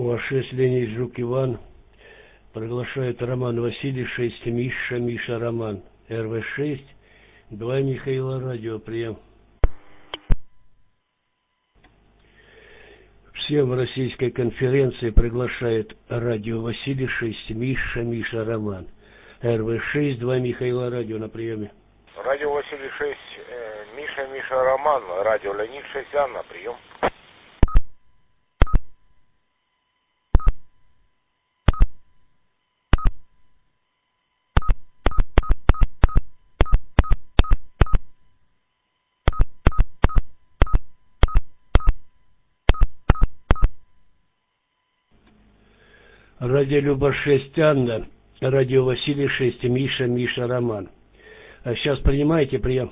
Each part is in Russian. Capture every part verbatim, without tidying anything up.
У А шесть Леонид Жук Иван. Приглашают Роман Василий шесть Миша, Миша Роман. Р В шесть, два Михаила Радио, прием. Всем российской конференции приглашает Радио Василий шесть Миша, Миша Роман. Р В шесть, два Михаила Радио на приеме. Радио Василий шесть, э, Миша, Миша Роман. Радио Леонид шесть Анна, прием. Радио Люба шесть Анна. Радио Василий шесть Миша, Миша Роман. А сейчас принимаете прием?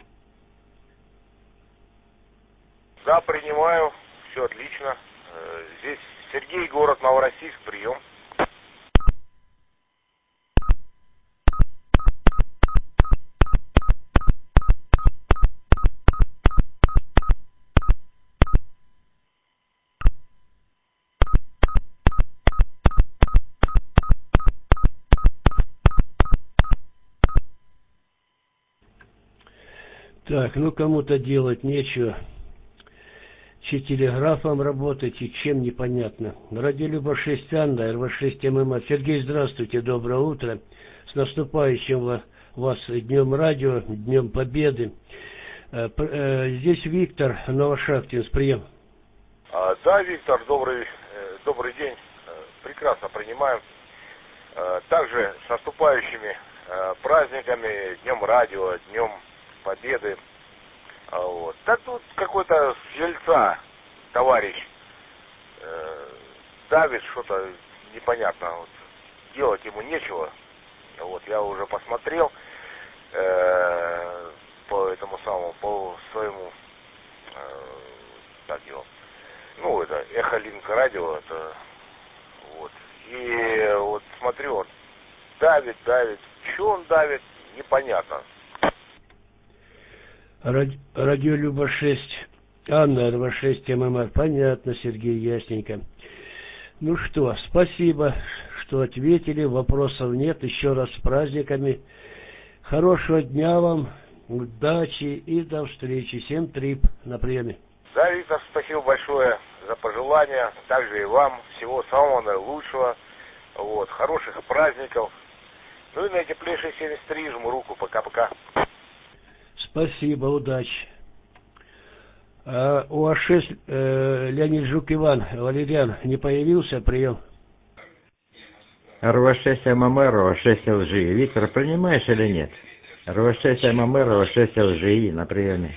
Да, принимаю. Все отлично. Здесь Сергей, город Новороссийск, прием. Так, ну кому-то делать нечего. Че телеграфом работать и чем непонятно. Радио Люба шесть Анна, Р В шесть М М А. Сергей, здравствуйте, доброе утро. С наступающим вас Днем Радио, Днем Победы. Здесь Виктор, Новошахтинск, прием. А, да, Виктор, добрый, э, добрый день. Прекрасно принимаем. Э, также с наступающими э, праздниками, Днем Радио, Днем Победы. А, вот. Да тут какой-то с жильца товарищ э, давит что-то непонятно. Вот. Делать ему нечего. Вот, я уже посмотрел э, по этому самому, по своему э, так его. Ну, это Эхолинк радио, это вот. И вот смотрю, он давит, давит. Что он давит, непонятно. Ради... Радио Люба шесть Анна, Р В шесть М М А. Понятно, Сергей, ясненько. Ну что, спасибо, что ответили. Вопросов нет. Еще раз с праздниками. Хорошего дня вам, удачи и до встречи. Всем трип на приеме. Да, Виктор, спасибо большое за пожелания. Также и вам всего самого наилучшего. Вот, хороших праздников. Ну и на теплейшей семьдесят три жму руку. Пока-пока. Спасибо, удачи. А у А шесть э, Леонид Жук Иван, Валериан, не появился? Прием. Р В шесть М М Р, Р В шесть Л Ж И. Виктор, принимаешь или нет? Р В шесть М М Р, Р В шесть Л Ж И на приеме.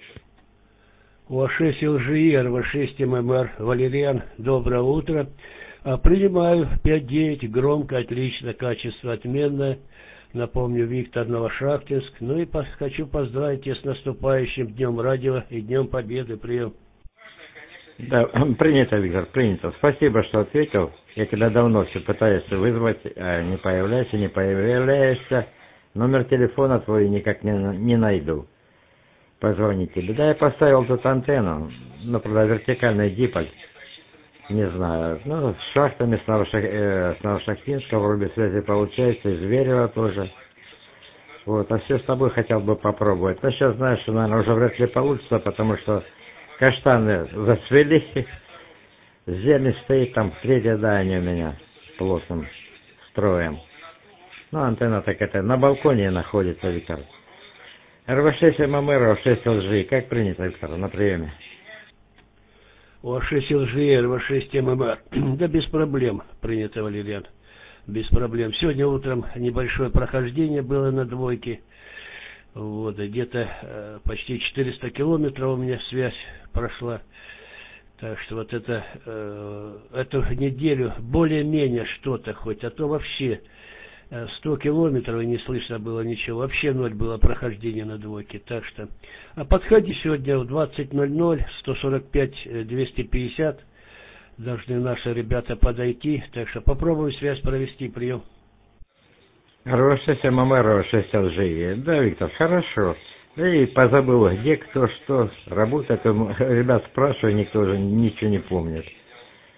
У А шесть Л Ж И, Р В шесть М М Р, Валериан, доброе утро. А, принимаю пять девять, громко, отлично, качество отменное. Напомню, Виктор, Новошахтинск. Ну и по- хочу поздравить тебя с наступающим Днем Радио и Днем Победы. Прием. Да, принято, Виктор, принято. Спасибо, что ответил. Я тебя давно все пытаюсь вызвать, а не появляешься, не появляешься. Номер телефона твой никак не, не найду. Позвонить тебе. Да, я поставил тут антенну, ну, правда, вертикальный диполь. Не знаю, ну, с шахтами, с, Новошах... э, с Новошахтинска вроде связи получается, и Зверева тоже. Вот, а все с тобой хотел бы попробовать. Но сейчас, знаешь, что, наверное, уже вряд ли получится, потому что каштаны зацвели, зелень стоит там, третье здание у меня плотным строем. Ну, антенна так это на балконе находится, Виктор. Р В шесть М М Р, Р В шесть Л Ж И. Как принято, Виктор, на приеме? У А шесть Л Ж И, Р В шесть М М А. Да без проблем, принято, Валериан. Без проблем. Сегодня утром небольшое прохождение было на двойке. Вот, где-то э, почти четыреста километров у меня связь прошла. Так что вот это, э, эту неделю более-менее что-то хоть, а то вообще э, сто километров и не слышно было ничего. Вообще ноль было прохождения на двойке. Так что, а подходи сегодня в двадцать ноль ноль, сто сорок пять двести пятьдесят. Должны наши ребята подойти. Так что попробуем связь провести, прием. Р В шесть М М Р, Р В шесть Л Ж И. Да, Виктор, хорошо. Да и позабыл, где кто что работает. Ребят спрашиваю, никто уже ничего не помнит.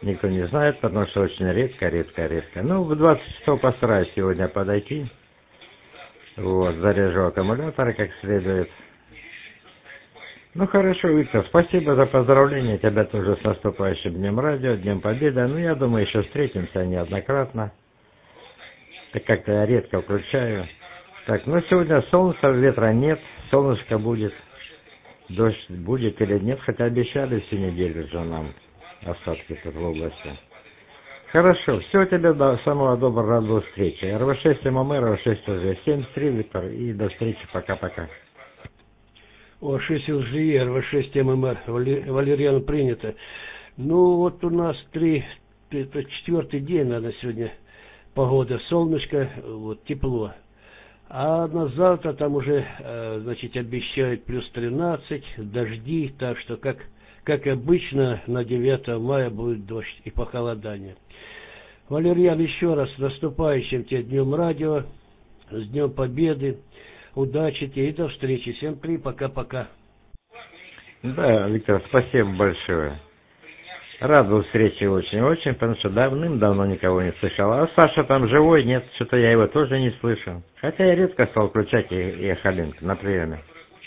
никто не знает, потому что очень редко, редко, редко. Ну, в двадцать часов постараюсь сегодня подойти. Вот, заряжу аккумуляторы как следует. Ну, хорошо, Виктор, спасибо за поздравления. Тебя тоже с наступающим Днем Радио, Днем Победы. Ну, я думаю, еще встретимся неоднократно. Так как-то я редко включаю. Так, ну, сегодня солнца, ветра нет, солнышко будет. Дождь будет или нет, хотя обещали всю неделю же нам осадки тут в области. Хорошо, всего тебе до самого доброго, рад до встречи. эр вэ шесть эм эм эр, эр вэ шесть уже семь три, Виктор, и до встречи, пока-пока. О шесть эл жи и, эр вэ шесть эм эм эр, Валерьян принято. Ну, вот у нас три, это четвертый день, наверное, сегодня погода, солнышко, вот, тепло. А на завтра там уже, значит, обещают плюс тринадцать, дожди, так что, как, как обычно, на девятое мая будет дождь и похолодание. Валерьян, еще раз с наступающим тебе Днем Радио, с Днем Победы, удачи тебе и до встречи. Всем три, пока-пока. Да, Виктор, спасибо большое. Рад был встрече очень-очень, потому что давным-давно никого не слышал. А Саша там живой? Нет, что-то я его тоже не слышал. Хотя я редко стал включать и, и Халинг на приеме.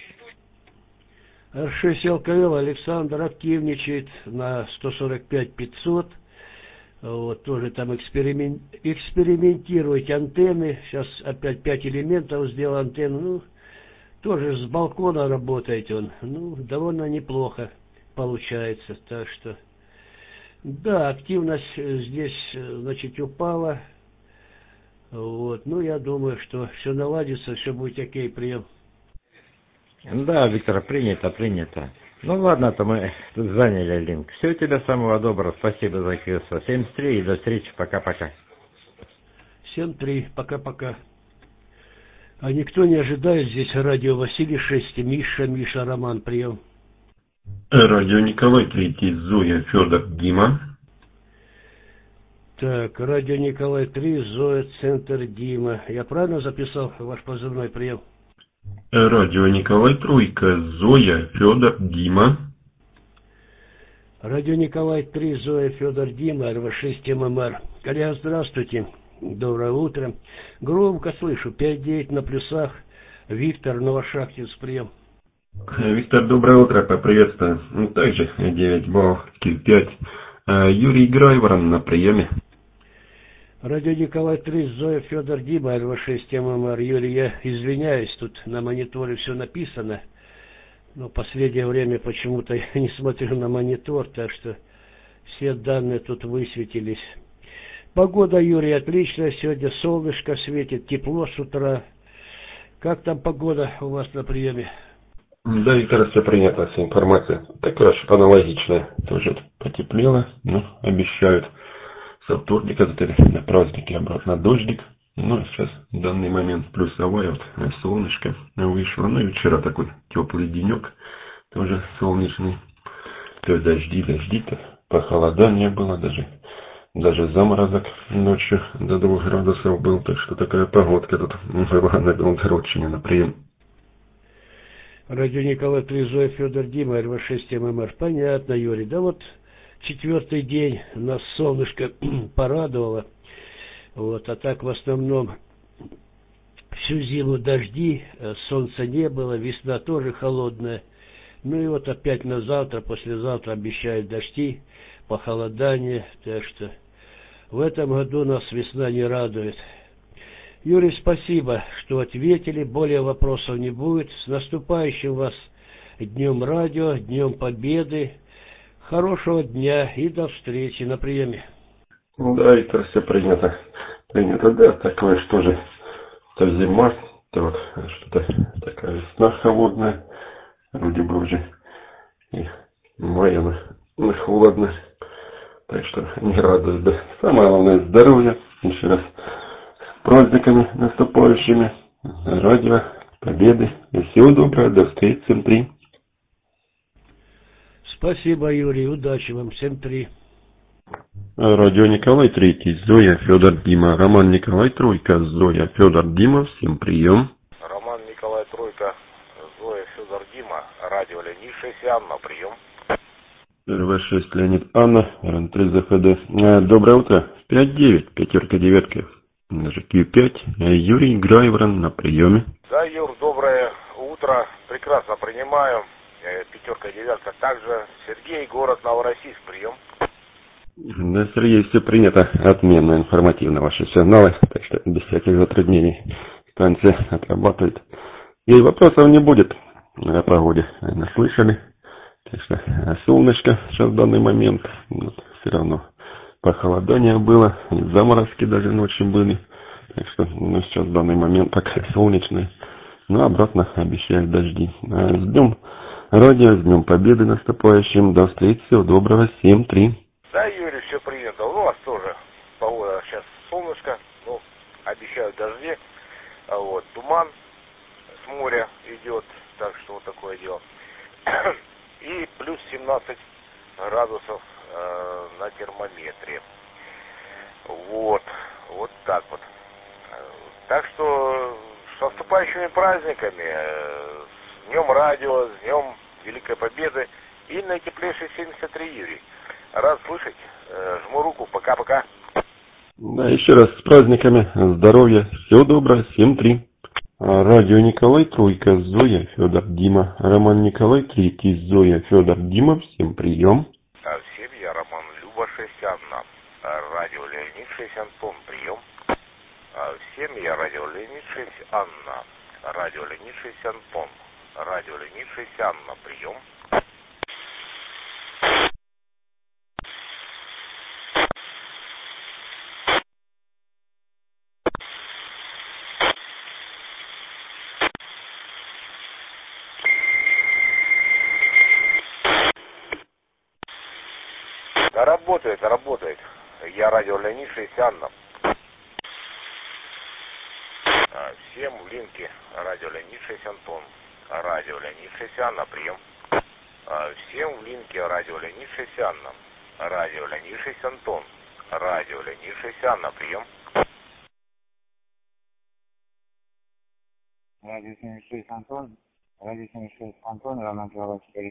эр шесть эл ка эл Александр активничает на сто сорок пять пятьсот. Вот, тоже там эксперимент, экспериментирует антенны. Сейчас опять пять элементов сделал антенну. Ну, тоже с балкона работает он. Ну, довольно неплохо получается. Так что... Да, активность здесь, значит, упала. Вот. Ну, я думаю, что все наладится, все будет окей, прием. Да, Виктор, принято, принято. Ну ладно, то мы тут заняли линк. Всего тебе самого доброго, спасибо за кьюсо. семьдесят три и до встречи, пока-пока. семь три, пока-пока. А никто не ожидает здесь радио Василий шесть, Миша, Миша, Роман, прием. Радио Николай Третий, Зоя, Федор, Дима. Так, радио Николай три, Зоя, Центр, Дима. Я правильно записал ваш позывной, прием? Радио Николай Тройка, Зоя, Федор, Дима. Радио Николай три, Зоя, Федор, Дима, эр вэ шесть эм эм эр. Коллега, здравствуйте. Доброе утро. Громко слышу, пять девять на плюсах. Виктор, Новошахтинск, прием. Виктор, доброе утро, поприветствую. Ну, также девять баллов, Киль пять. Юрий Грайворон на приеме. Радио Николай три, Зоя, Федор, Дима, эр вэ шесть эм эм эр. Юрий, я извиняюсь, тут на мониторе все написано. Но в последнее время почему-то я не смотрю на монитор, так что все данные тут высветились. Погода, Юрий, отличная. Сегодня солнышко светит, тепло с утра. Как там погода у вас на приеме? Да, Виктор, все принято, вся информация. Такая же аналогичная. Тоже потеплело, но обещают со вторника на праздники обратно дождик. Ну, сейчас в данный момент плюсовая, вот, солнышко вышло. Ну и вчера такой теплый денек, тоже солнечный. То дожди, дожди, то похолодание было даже. Даже заморозок ночью до двух градусов был. Так что такая погодка тут была на Белгородчине на прием. Радио Николай три, Зоя, Федор, Дима, эр вэ шесть эм эм эр. Понятно, Юрий. Да вот четвертый день нас солнышко порадовало. Вот, а так в основном всю зиму дожди, солнца не было, весна тоже холодная. Ну и вот опять на завтра, послезавтра обещают дожди, похолодание. Так что в этом году нас весна не радует. Юрий, спасибо, что ответили. Более вопросов не будет. С наступающим вас Днем Радио, Днем Победы. Хорошего дня и до встречи на приеме. Да, это все принято. Принято, да, такое что же, то зима, то вот что-то такая весна холодная. Вроде бы уже и май, она, она холодная. Так что не радует, да. Самое главное здоровье. Еще раз с праздниками наступающими. Радио Победы. И всего доброго. До встречи. семь три. Спасибо, Юрий. Удачи вам. семь три. Радио Николай Третий, Зоя, Федор, Дима. Роман Николай Тройка, Зоя, Федор, Дима. Всем прием. Роман Николай Тройка, Зоя, Федор, Дима. Радио Ленившийся на прием. эр вэ шесть Леонид Анна, эр эн три зэ эф дэ. Доброе утро. пять девять, пятерка, девятка. Даже кью пять. Юрий Грайворон на приеме. Да, Юр, доброе утро. Прекрасно принимаю. Пятерка, девятка. Также Сергей, город Новороссийск, прием. Да, Сергей, все принято. Отменно, информативно ваши сигналы. Так что без всяких затруднений станция отрабатывает. И вопросов не будет. О погоде наслышали. Так что солнышко сейчас в данный момент. Вот, все равно похолодание было. Заморозки даже ночью были. Так что ну, сейчас в данный момент пока солнечный. Но обратно обещают дожди. А с днем радио, с днем победы наступающим. До встречи. Всего доброго. семь три. Да, Юрий, все принято. У вас тоже погода сейчас солнышко. Ну, обещают дожди. А вот туман с моря идет. Так что вот такое дело. И плюс семнадцать градусов э, на термометре. Вот. Вот так вот. Так что с наступающими праздниками, э, с Днем Радио, с Днем Великой Победы и наитеплейший семьдесят три, Юрий. Рад слышать. Э, жму руку. Пока-пока. Да, еще раз с праздниками. Здоровья. Всего доброго. семь три. Радио Николай, Тройка, Зоя, Федор, Дима. Роман Николай, Третий, Зоя, Федор, Дима. Всем прием. А всем я Роман, Люба, шесть Анна. Радио Леонид, шесть Антон, прием. А всем я радио Леонид, шесть Анна. Радио Леонид, шесть Антон. Радио Леонид, шесть Анна, прием. Да работает, работает. Я радио Леонид, шесть Анна. А всем в линке радио Леонид, шесть Антон. Радио Леонид, шесть Анна, прием. А всем в линке радио Леонид, шесть Анна. Радио Леонид, шесть Антон. Радио Леонид, шесть Анна, прием. Радио семьдесят шесть Антон. Радио семьдесят шесть Антон, Роман Николай, четыре.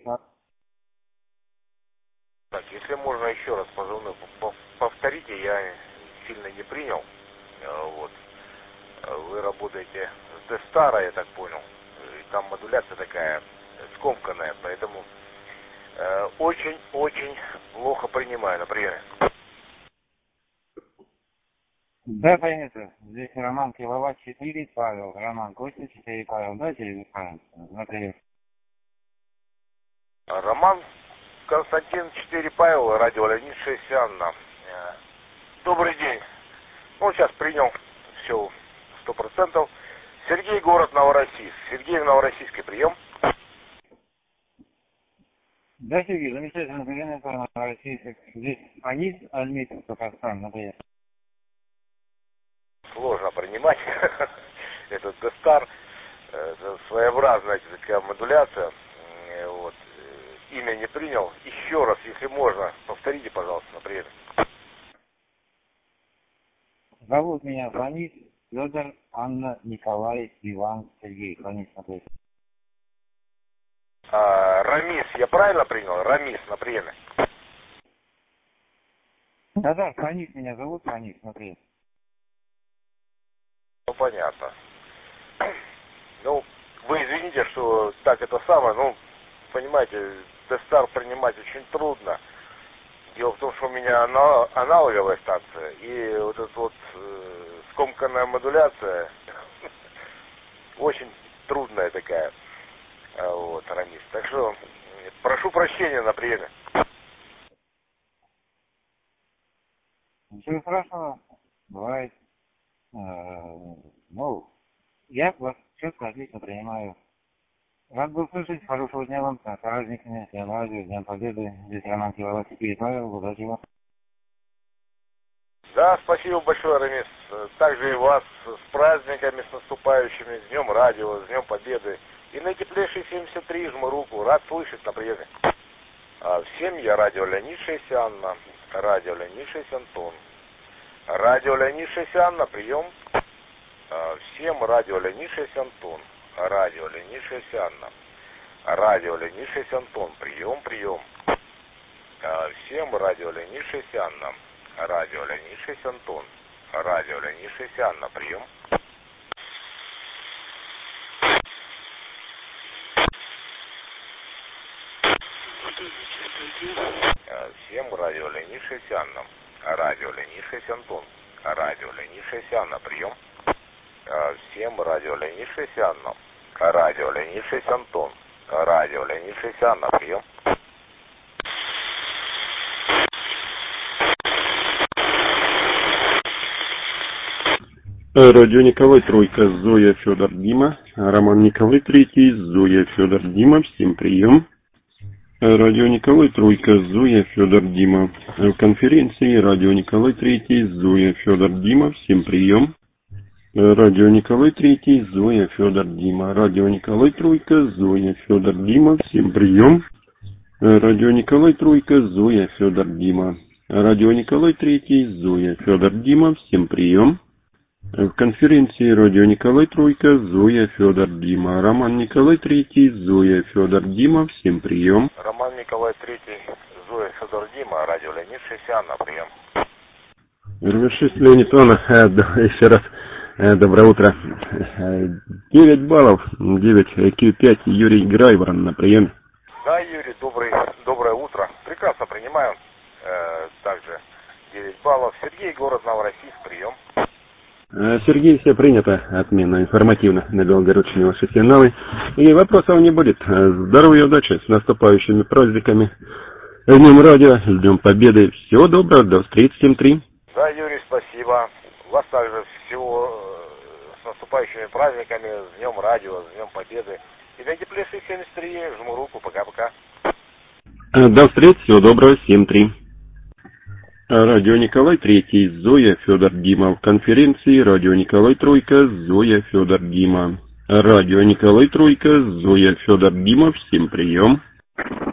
Так, если можно еще раз позывной повторите, я сильно не принял. Вот. Вы работаете с Дестара, я так понял. И там модуляция такая скомканная, поэтому очень-очень э, плохо принимаю, например. Да, понятно. Здесь Роман Киловатт четыре, Павел. Роман Костя четыре, Павел. Дайте телефон, например. Роман Константин четыре, Павел, радио Леонид, шесть Анна. Добрый день. Ну, сейчас принял все сто процентов. Сергей, город Новороссийск. Сергей в Новороссийске, прием. Да, Сергей, замечательно, прием в Новороссийск. Здесь Анис, Альметьев, Татарстан, например. Сложно принимать. Этот Дестар, своеобразная такая модуляция. Вот. Имя не принял. Еще раз, если можно, повторите, пожалуйста, например. Зовут меня Фанис, Федор, Анна, Николай, Иван, Сергей. Фанис, например. А, Рамис, я правильно принял? Рамис, например. Да-да, Фанис меня зовут, Фанис, например. Ну, понятно. Ну, вы извините, что так это самое, ну, понимаете, Дестар принимать очень трудно. Дело в том, что у меня аналоговая станция, и вот эта вот э, скомканная модуляция очень трудная такая. Вот, Рамис. Так что прошу прощения на приеме. Ничего страшного, бывает. Ну, я вас четко, отлично принимаю. Рад был слышать. Хорошего дня вам. С праздниками, Днем Радио, Днем Победы. Здесь Роман Киловатт четыре, Павел. Удачи вам. Да, спасибо большое, Рамис. Также и вас с праздниками, с наступающими, с Днем Радио, с Днем Победы. И наитеплейший семьдесят три, жму руку. Рад слышать на приеме. А всем я радио Леонид, шесть Анна. Радио Леонид, шесть Антон. Радио Леонид, шесть Анна, прием. А всем радио Леонид, шесть Антон. Радио Леонид, шесть Анна. Радио Леонид, шесть Антон. Прием, прием. Всем радио ленившийся Анна. Радио ленившийся Антон. Радио ленившийся Анна. Прием. Всем радио ленившийся Анна. Радио ленившийся Антон. Радио ленившийся Анна. Прием. Всем радио ленившийся Анна. Радио ленившийся Антон. Радио ленившийся Анна. Прием. Радио Николай Тройка, Зоя, Федор, Дима. Роман Николай Третий, Зоя, Федор, Дима. Всем прием. Радио Николай Тройка, Зоя, Федор, Дима. В конференции Радио Николай Третий, Зоя, Федор, Дима. Всем прием. Радио Николай Третий, Зоя, Федор, Дима. Радио Николай Тройка, Зоя, Федор, Дима. Всем прием. Радио Николай Тройка, Зоя, Федор, Дима. Радио Николай Третий, Зоя, Федор, Дима. Всем прием. В конференции Радио Николай Тройка, Зоя, Федор, Дима. Роман Николай Третий, Зоя, Федор, Дима. Всем прием. Роман Николай Третий, Зоя, Федор, Дима. Радио ленившийся Анна. Прием. эр вэ шесть Леонид Иванович, еще раз доброе утро. девять баллов, девять кью пять Юрий Грайворон на приеме. Да, Юрий, добрый, доброе утро. Прекрасно принимаю. Э, также девять баллов. Сергей, город Новороссийск. Прием. Сергей, все принято, отменно, информативно на белгородчине ваши сигналы. И вопросов не будет. Здоровья и удачи, с наступающими праздниками. Днем радио, Днем Победы. Всего доброго, до встречи, семь три. Да, Юрий, спасибо. Вас также всего с наступающими праздниками, с Днем радио, с Днем Победы. И на теплейшей семьдесят три, жму руку, пока-пока. До встречи, всего доброго, семь три. Радио Николай Третий, Зоя, Федор, Дима. В конференции Радио Николай Тройка, Зоя, Федор, Дима. Радио Николай Тройка, Зоя, Федор, Дима. Всем прием.